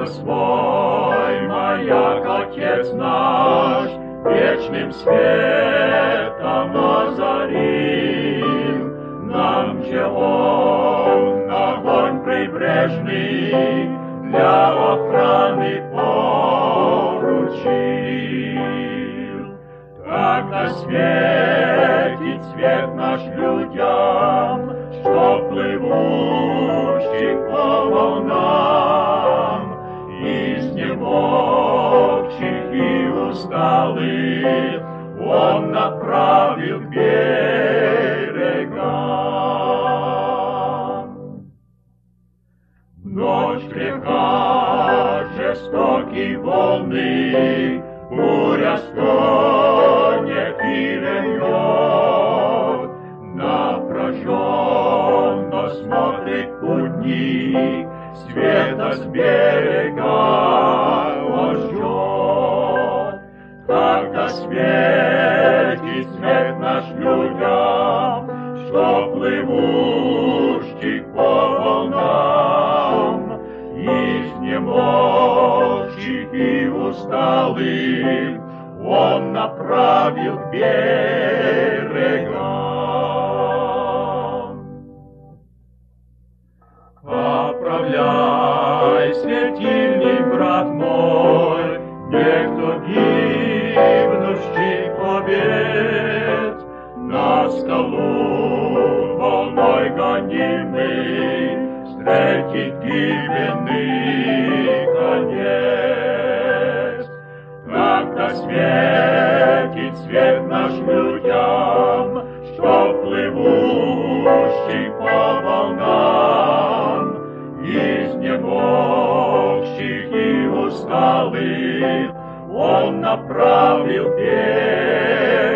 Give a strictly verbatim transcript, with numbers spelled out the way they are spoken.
Некогда свой маяк Отец наш вечным светом озарил, нам же Он огонь прибрежный для охраны поручил. Когда светит свет наш людям, что плывущих по волнам, изнемогших и усталых Он направил к берегам. В ночь греха жестокие волны, буря стонет и ревет, напряженно смотрит путник, света с берега он ждет. Когда светит свет наш людям, что плывущих по волнам, изнемогших и усталых Он направил к берегам. Оправляй светильник, брат мой, некто гибнущий побед, на скалу волной гонимый встретить гибельный конец. Когда светит свет наш людям, что плывущих по волнам, изнемогших и усталых Он направил к берегу.